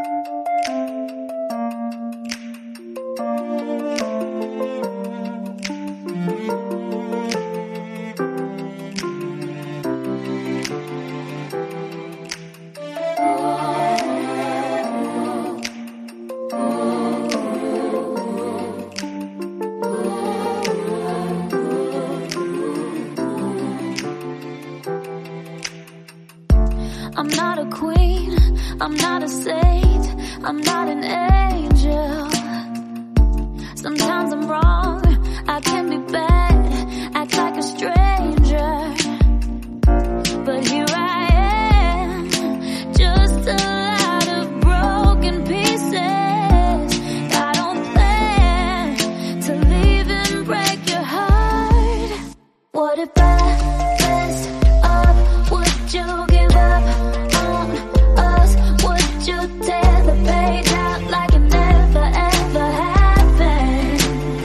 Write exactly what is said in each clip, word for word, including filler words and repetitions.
I'm not a queen, I'm not a saint, I'm not an angel. Sometimes I'm wrong, I can be bad, act like a stranger. But here I am, just a lot of broken pieces. I don't plan to leave and break your heart. What if I messed up? Would you give up on us? Would you tear the page out like it never ever happened?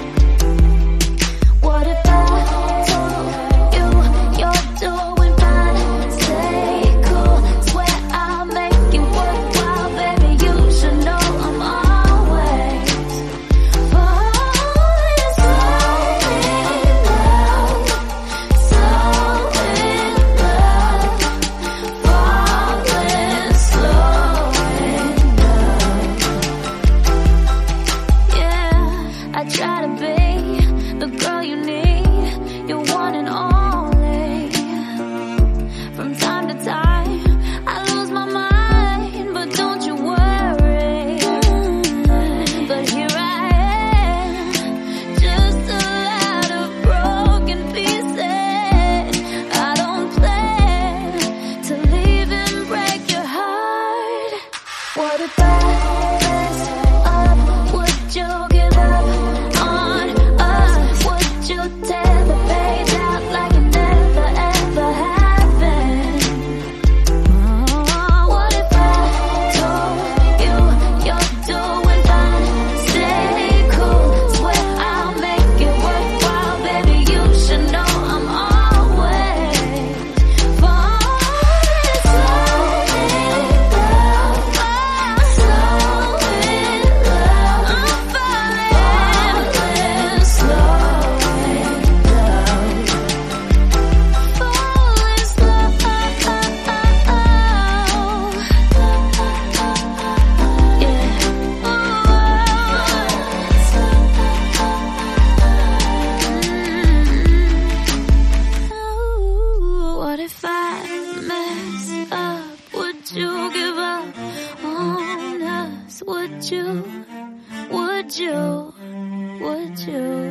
What if I told you you're doing fine? Stay cool, swear I'll make it worthwhile. Baby, you should know I'm always falling slow in love, so in love, falling slow in love. Yeah, I try to be the girl you need, your one and only. From time to time, I lose my mind, but don't you worry. But here I am, just a lot of broken pieces. I don't plan to leave and break your heart. What if I messed up? Would you give up on us? Would you tear the page out like it never ever happened? Oh, what if I told you you're doing fine? Stay cool, swear I'll make it worthwhile. Baby, you should know I'm always falling slow in love, slow in love. I'm falling slow in love, falling slow. Ooh, what if I mess up? Would you give up on us? Would you? Would you? Would you?